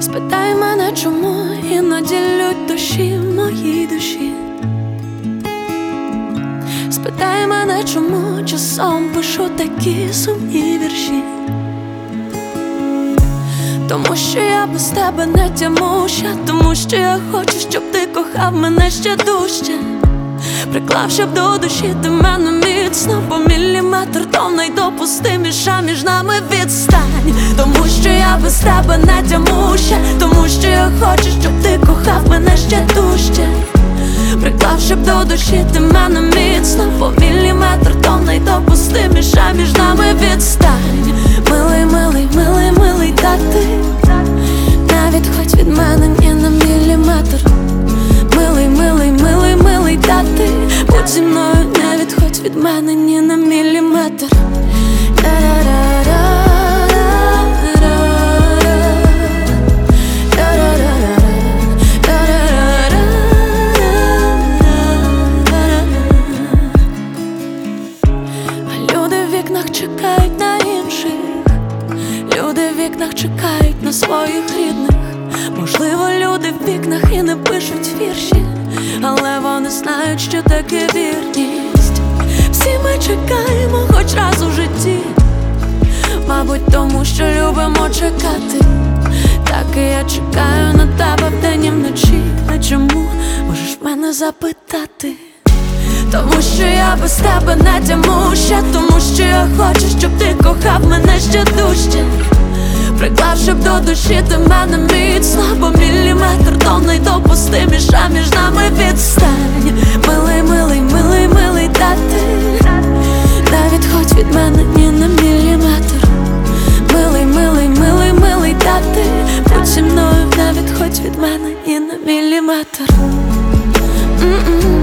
Спитай мене, чому іноді лють душі в моїй душі. Спитай мене, чому часом пишу такі сумні вірші. Тому що я без тебе не тямуща, тому що я хочу, щоб ти кохав мене ще дужче. Приклав, щоб до душі ти мене міцно, по міліметр то найдопустиміша між нами відстань. Тому що я без тебе не тямуща, тому що я хочу, щоб ти кохав мене ще дужче. Приклав, щоб до душі ти мене міцно, по міліметр то найдопустиміша між нами відстань. Милий, милий, милий, милий, та ти не відходь від мене ні на міліметр. Милий, милий, милий, милий, та ти будь зі мною, не відходь від мене ні на міліметр. Люди в вікнах чекають на інших, люди в вікнах чекають на своїх рідних. Можливо, люди в вікнах і не пишуть вірші, але вони знають, що таке вірність. Всі ми чекаємо хоч раз у житті, мабуть, тому що любимо чекати. Так і я чекаю на тебе вдень і вночі. А чому? Можеш мене запитати? Тому що я без тебе не тямуща, тому що я хочу, щоб ти кохав мене ще дужче. Приклав, щоб до душі ти мене міцно, бо міліметр то найдопустиміша між нами відстань. Милий, милий, милий, милий, та ти не відходь від мене ні на міліметр. Милий, милий, милий, милий, та ти будь зі мною, не відходь від мене ні на міліметр.